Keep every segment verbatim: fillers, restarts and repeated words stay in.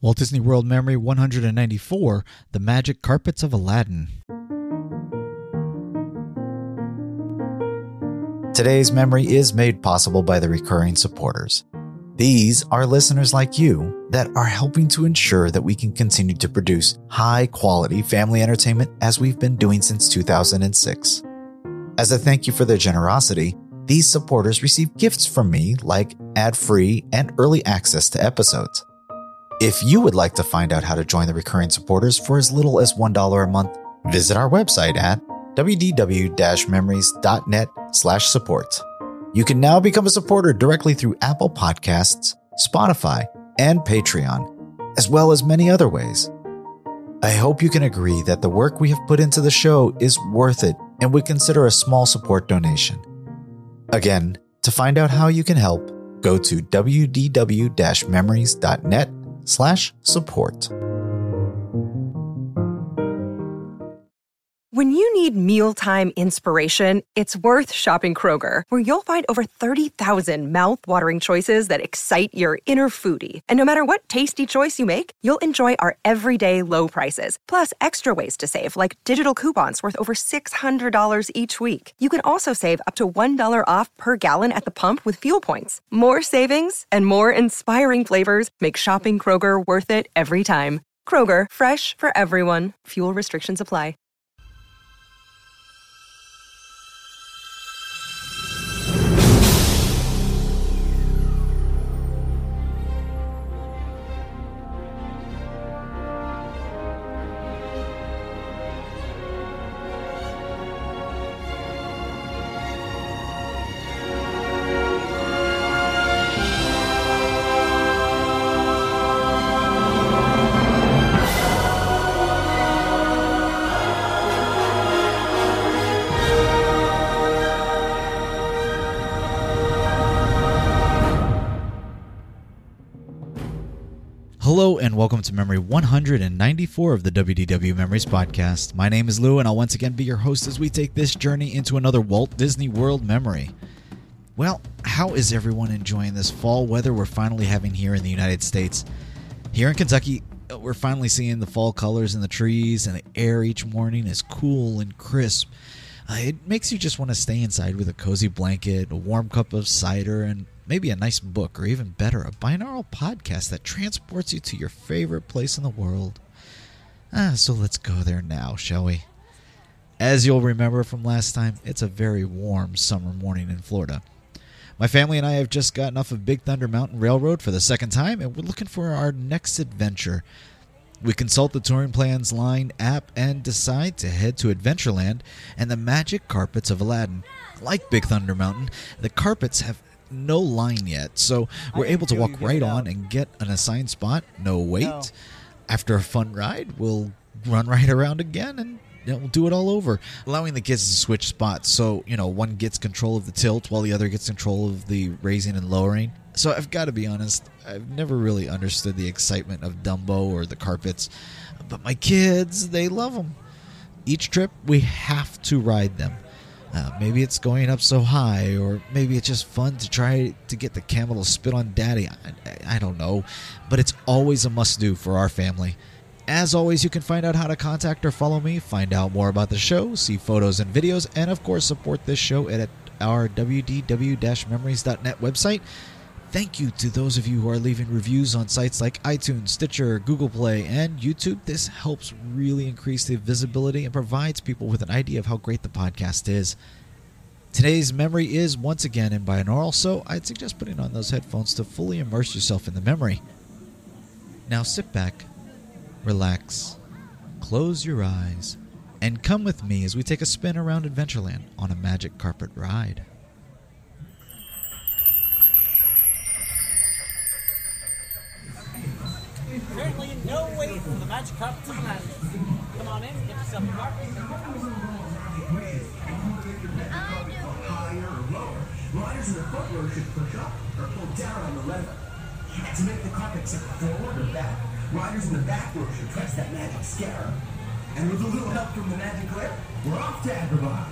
Walt Disney World Memory one hundred ninety-four, The Magic Carpets of Aladdin. Today's memory is made possible by the recurring supporters. These are listeners like you that are helping to ensure that we can continue to produce high-quality family entertainment as we've been doing since two thousand six. As a thank you for their generosity, these supporters receive gifts from me like ad-free and early access to episodes. If you would like to find out how to join the recurring supporters for as little as one dollar a month, visit our website at wdw-memories.net slash support. You can now become a supporter directly through Apple Podcasts, Spotify, and Patreon, as well as many other ways. I hope you can agree that the work we have put into the show is worth it and would consider a small support donation. Again, to find out how you can help, go to wdw-memories.net slash support. When you need mealtime inspiration, it's worth shopping Kroger, where you'll find over thirty thousand mouth-watering choices that excite your inner foodie. And no matter what tasty choice you make, you'll enjoy our everyday low prices, plus extra ways to save, like digital coupons worth over six hundred dollars each week. You can also save up to one dollar off per gallon at the pump with fuel points. More savings and more inspiring flavors make shopping Kroger worth it every time. Kroger, fresh for everyone. Fuel restrictions apply. Hello and welcome to Memory one hundred ninety-four of the W D W Memories podcast. My name is Lou and I'll once again be your host as we take this journey into another Walt Disney World memory. Well, how is everyone enjoying this fall weather we're finally having here in the United States? Here in Kentucky, we're finally seeing the fall colors in the trees and the air each morning is cool and crisp. Uh, it makes you just want to stay inside with a cozy blanket, a warm cup of cider, and maybe a nice book, or even better, a binaural podcast that transports you to your favorite place in the world. Ah, so let's go there now, shall we? As you'll remember from last time, it's a very warm summer morning in Florida. My family and I have just gotten off of Big Thunder Mountain Railroad for the second time, and we're looking for our next adventure. We consult the Touring Plans Line app and decide to head to Adventureland and the Magic Carpets of Aladdin. Like Big Thunder Mountain, the carpets have no line yet, so we're able to walk right on and get an assigned spot. No wait. No. After a fun ride, we'll run right around again and you know, we'll do it all over, allowing the kids to switch spots. So, you know, one gets control of the tilt while the other gets control of the raising and lowering. So I've got to be honest, I've never really understood the excitement of Dumbo or the carpets, but my kids, they love them. Each trip, we have to ride them. Uh, maybe it's going up so high, or maybe it's just fun to try to get the camel to spit on Daddy. I, I, I don't know, but it's always a must-do for our family. As always, you can find out how to contact or follow me, find out more about the show, see photos and videos, and of course support this show at our w d w dash memories dot net website. Thank you to those of you who are leaving reviews on sites like iTunes, Stitcher, Google Play, and YouTube. This helps really increase the visibility and provides people with an idea of how great the podcast is. Today's memory is once again in binaural, so I'd suggest putting on those headphones to fully immerse yourself in the memory. Now sit back, relax, close your eyes, and come with me as we take a spin around Adventureland on a magic carpet ride. Currently, no wait for the Magic Carpets of Aladdin. Come on in, get yourself a carpet. Higher or lower, riders in the front row should push up or pull down on the lever. And to make the carpet tip forward or back, riders in the back row should press that magic scarab. And with a little help from the magic grip, we're off to Agrabah.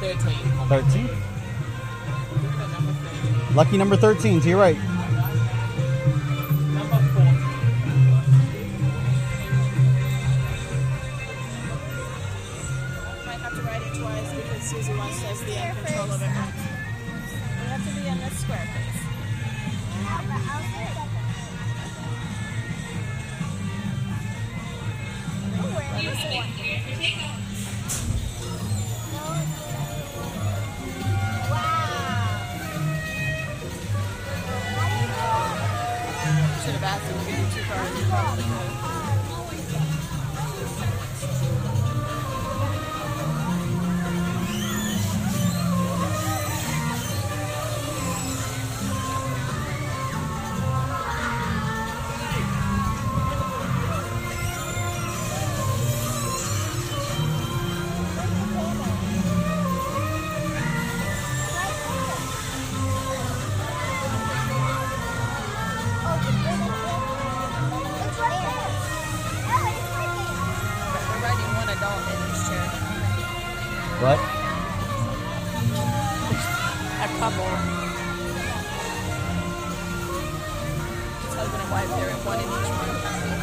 thirteen. thirteen. Lucky number thirteen, to your right. Number fourteen. Might have to write it twice because Susie wants us the end control of it. We have to be in this square, please. Should have asked him to give you two cards. You probably could. We're writing one adult in each chair. What? A couple. It's husband and wife. They're in one in each one.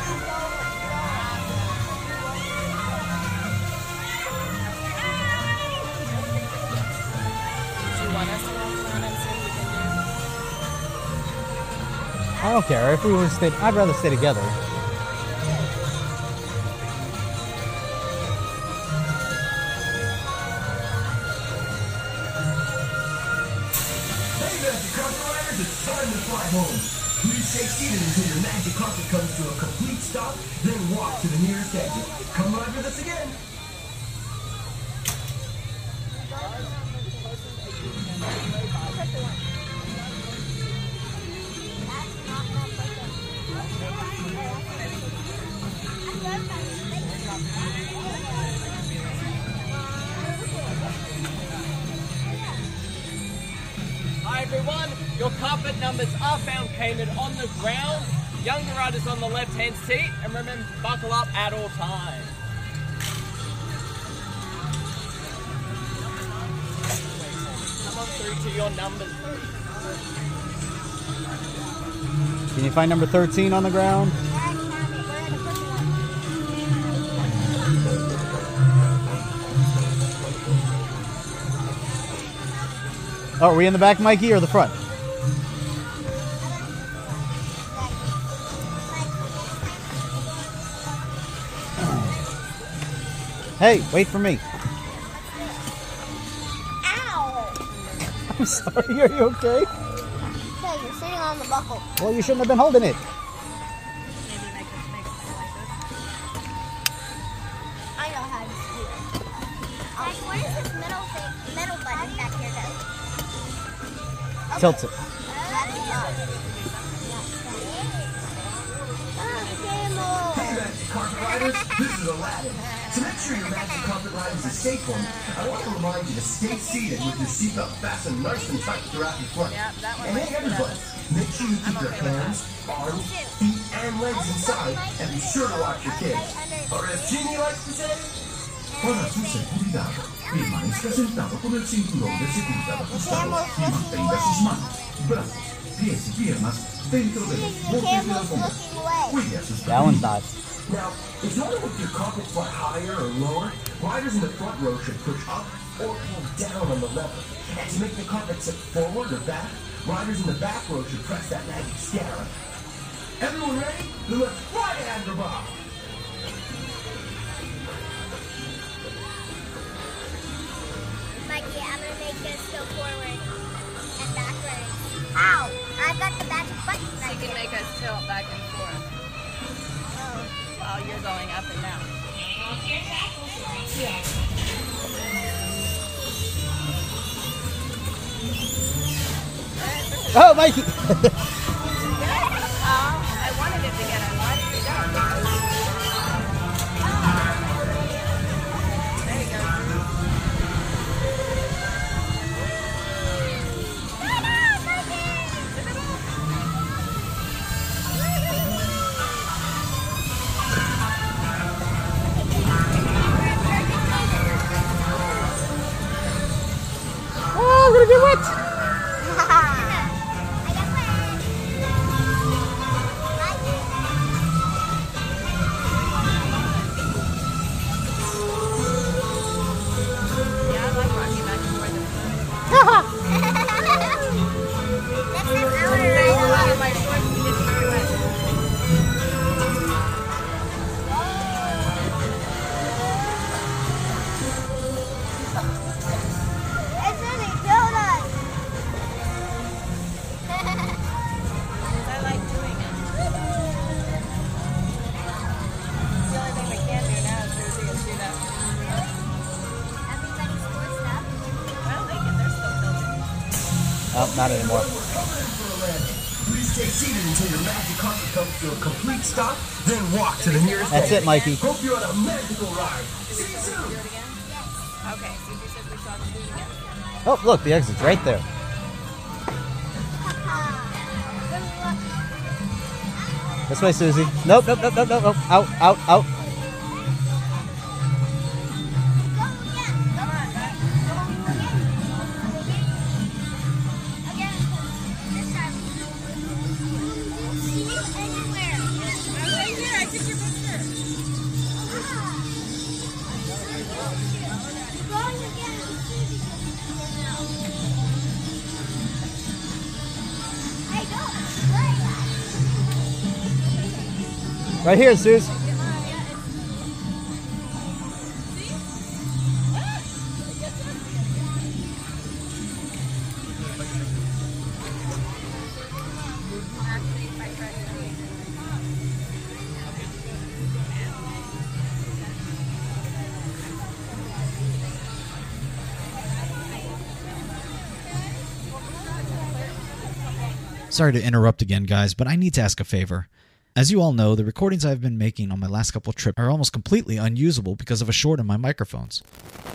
Do you want us to walk around and see what we can do? I don't care. If we would stay, I'd rather stay together. Hey, Magic Carpet Riders, it's time to fly home. Please stay seated until your magic carpet comes to a complete stop, then walk to the nearest exit. Come ride with us again. Hi everyone, your carpet numbers are found painted on the ground. Younger riders on the left-hand seat, and remember, buckle up at all times. Come on through to your numbers. Can you find number thirteen on the ground? Oh, are we in the back, Mikey, or the front? Hey, wait for me. Ow! I'm sorry, are you okay? Okay, you're sitting on the buckle. Well, you shouldn't have been holding it. I know how to do it. Um, what is this middle thing, middle button back here do? Tilt it. Hey, Magic Carpet Riders, this is Aladdin. To make sure your Magic Carpet ride is a safe one, I want to remind you to stay seated with your seatbelt fastened nice and tight throughout your flight. Yeah, that one And might hey, be everybody, make sure you keep your hands, arms, feet, and legs inside, and be sure to watch your kids. Or as Jeannie likes to say, Ora su seguridad. Permanezca sentado con el cinturón de seguridad ajustado y mantenga sus manos, brazos, pies y piernas dentro de los bordes de la alfombra. Cuide a sus That one's pequeños. not. now, if you want to move your carpet fly higher or lower, riders in the front row should push up or pull down on the lever. And to make the carpet tip forward or back, riders in the back row should press that magic scarab. Everyone ready? Then let's fly to Agrabah! Mikey, I'm gonna make this go forward and backwards. Ow! I've got the magic button So right you can here. make us tilt back and forth Oh. while you're going up and down. Oh, Mikey! Oh, I wanted it to get on. Why did you go? There you go. What? Yeah, I like rocking back and forth. Next time I want to A ride lot a of my shorts we did pirouettes. It's really donuts. I like doing it. It's the only thing we can do now is Susie and do that. Everybody's forced up. Well, they can. They're still building. Oh, not anymore. Please stay seated until your magic carpet comes to a complete stop, then walk to the nearest That's exit. it, Mikey. Hope you're on a magical ride. See you soon. Do it again? Okay, Susie says we saw them do it again. Oh, look, the exit's right there. This way, Susie. Nope, nope, nope, nope, nope, nope. Out, out, out. Come on, back. I'm right here. I took your picture. Right here, Suze. Sorry to interrupt again, guys, but I need to ask a favor. As you all know, the recordings I've been making on my last couple trips are almost completely unusable because of a short in my microphones.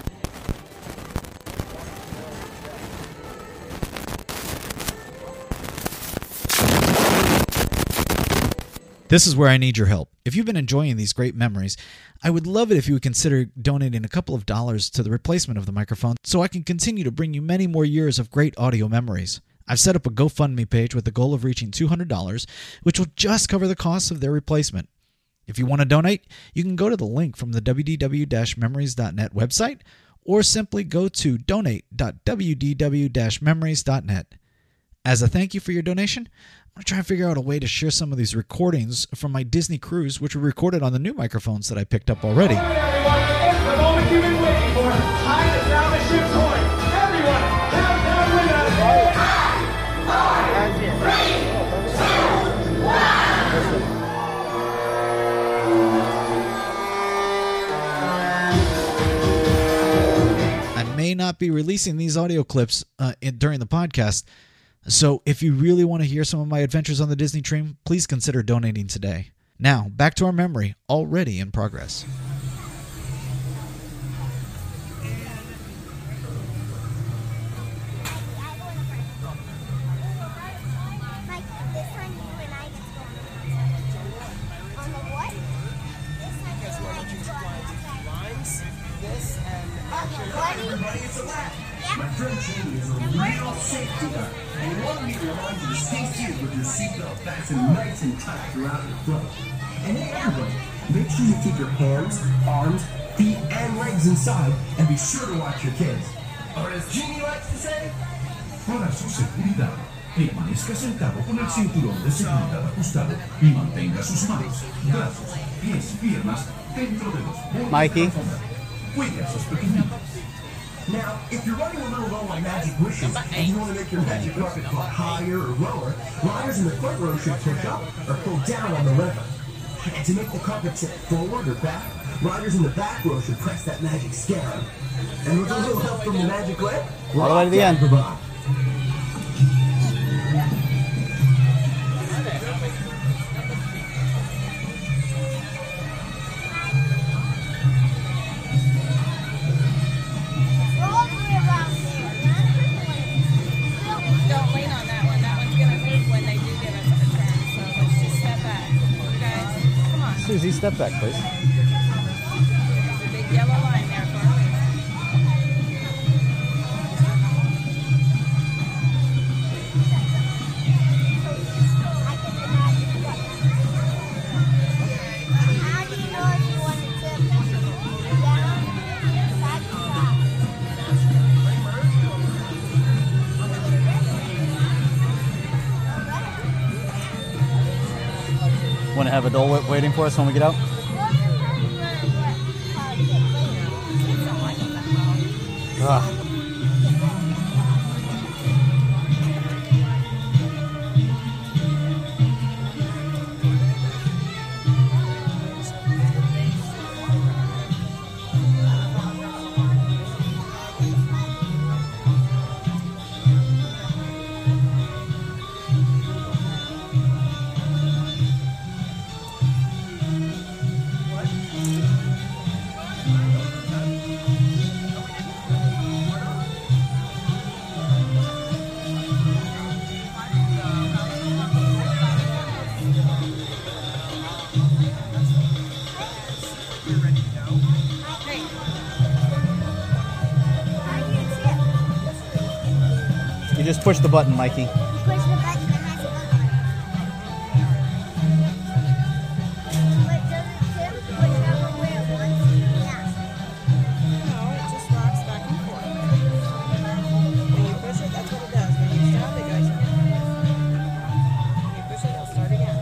This is where I need your help. If you've been enjoying these great memories, I would love it if you would consider donating a couple of dollars to the replacement of the microphone so I can continue to bring you many more years of great audio memories. I've set up a GoFundMe page with the goal of reaching two hundred dollars, which will just cover the costs of their replacement. If you want to donate, you can go to the link from the w d w dash memories dot net website or simply go to donate dot w d w dash memories dot net. As a thank you for your donation, I'm going to try and figure out a way to share some of these recordings from my Disney cruise, which were recorded on the new microphones that I picked up already. All right, everyone, it's the moment you've been waiting for. Time to sound the ship's horn. Everyone, count down with us. I may not be releasing these audio clips uh, in, during the podcast, so if you really want to hear some of my adventures on the Disney train, please consider donating today. Now, back to our memory, already in progress. Mike, this time you and I get to go on the what? This time you and I get to go on the Lines, this, and Everybody, it's a lap. My friend Jamie is a real safety nut, and he wanted me to remind you to stay seated with your seatbelt fastened nice and tight throughout your flow. And hey, everybody, make sure you keep your hands, arms, feet, and legs inside, and be sure to watch your kids. Or as Jeannie likes to say, Para su seguridad, permanezca sentado con el cinturón de seguridad ajustado y mantenga sus manos, brazos, pies y piernas dentro de los bordes Mikey. de la alfombra. Cuide a sus pequeñitos. now, if you're running a little low on magic wishes and you want to make your magic carpet go higher or lower, riders in the front row should push up or pull down on the lever. And to make the carpet tip forward or back, riders in the back row should press that magic scarab. And with a little help from the magic leg, we're All the way to the end. Provide. roll me around there. Don't lean on that one. That one's going to move when they do give us a turn. So let's just step back. You guys, come on. Susie, step back, please. There's a big yellow line there for a reason. Want to have a Dole Whip waiting for us when we get out? Ah. You just push the button, Mikey. You push the button that has a button. But doesn't Tim push that one where it wants? Yeah. No, it just rocks back and forth. When you push it, that's what it does. When you stop, it goes. When you push it, it'll start again.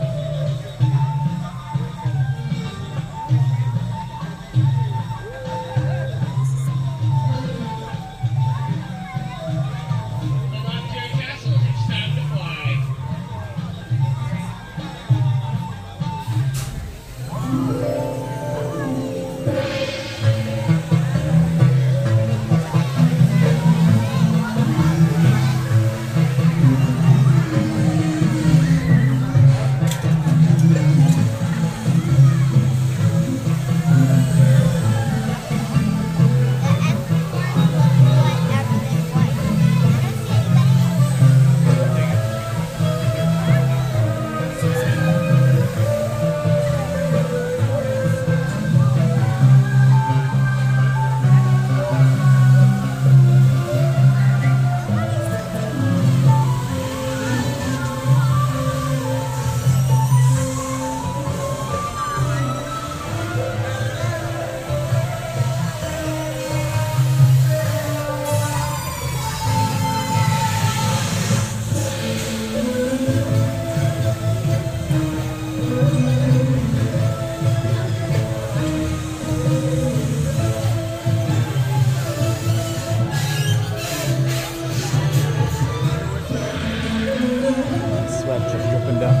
Sweat just dripping down.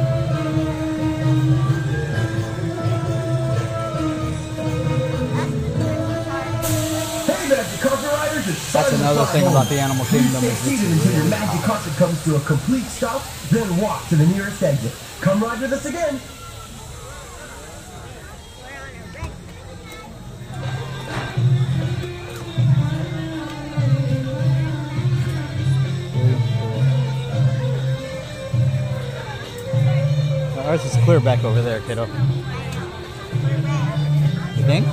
Hey, Magic Carpet Riders, it's That's time to another fly thing home. about the Animal Kingdom Please is stay it's seated until your really magic hot. carpet comes to a complete stop, then walk to the nearest exit. Come ride with us again. We're on a red. Ours is clear back over there, kiddo. You think?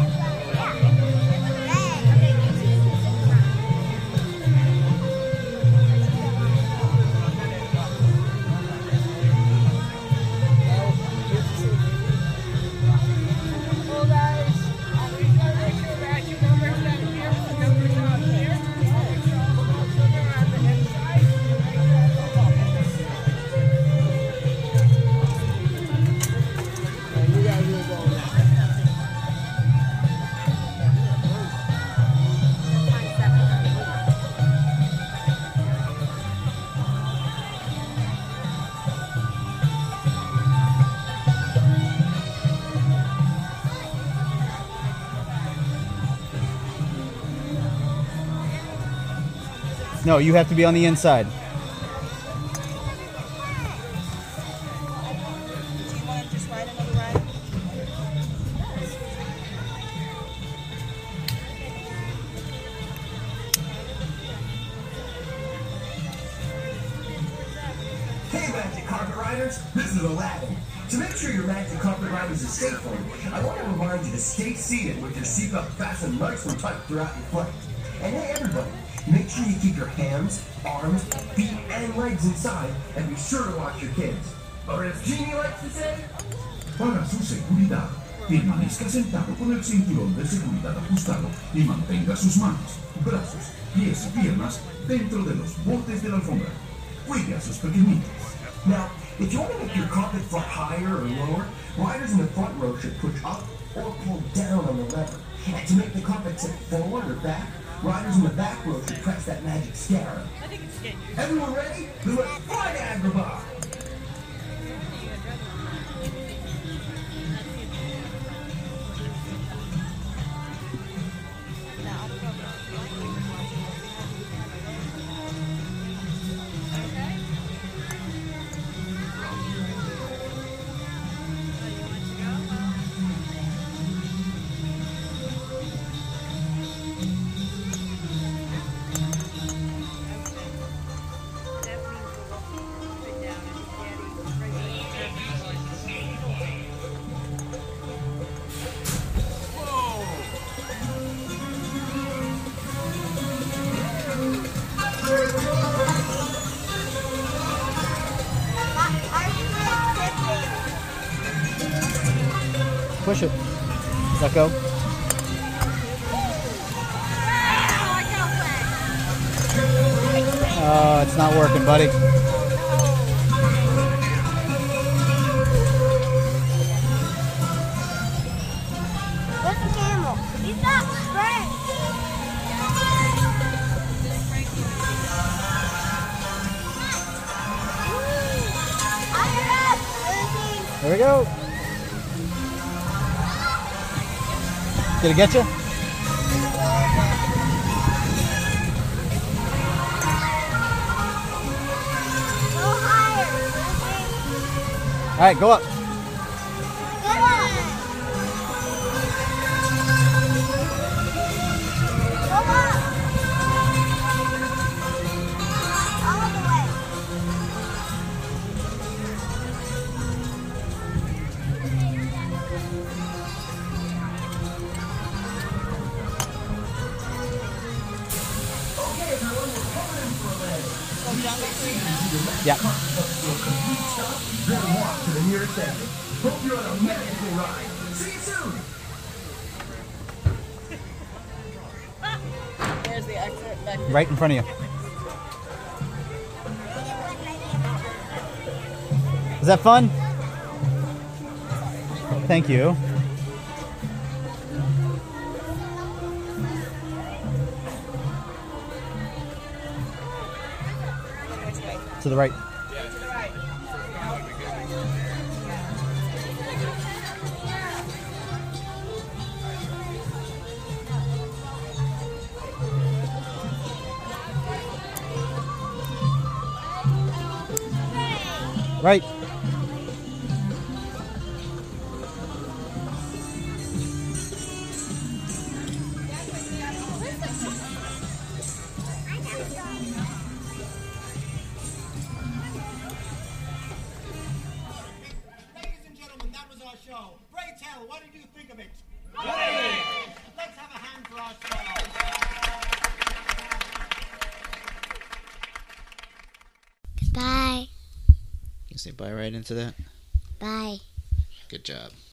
Well, guys, we've got to make sure that you numbers down here, the numbers down here. So they're on the inside. And you guys will go now. No, you have to be on the inside. Do you want to just ride another ride? Hey, Magic Carpet Riders, this is Aladdin. To make sure your Magic Carpet Ride is a safe one, I want to remind you to stay seated with your seatbelt fastened nice and tight throughout your flight. And hey, everybody, make sure you keep your hands, arms, feet, and legs inside, and be sure to watch your kids. Or as Jeannie likes to say, Para su seguridad, permanezca sentado con el cinturón de seguridad ajustado y mantenga sus manos, brazos, pies y piernas dentro de los bordes de la alfombra. Cuide a sus pequeñitos. Now, if you want to make your carpet fly higher or lower, riders in the front row should push up or pull down on the lever. And to make the carpet tip forward or back, riders in the back row should press that magic scarab. I think it's getting you. Everyone ready? Then let's fly to Agrabah! Push it. Let go. Oh, it's not working, buddy. Where's the camel? He's not Frank. There we go. Did it get you? Go higher. All right, go up. Good one. Go up. All the way. Yeah. Then walk to the nearest exit. Hope you're on a magical ride. See you soon! Where's the exit? Back Right in front of you. Is that fun? Thank you. To the right. Right. Ladies and gentlemen, that was our show. Ray Tell, what did you think of it? Great! Let's have a hand for ourselves. Bye. You say bye right into that? Bye. Good job.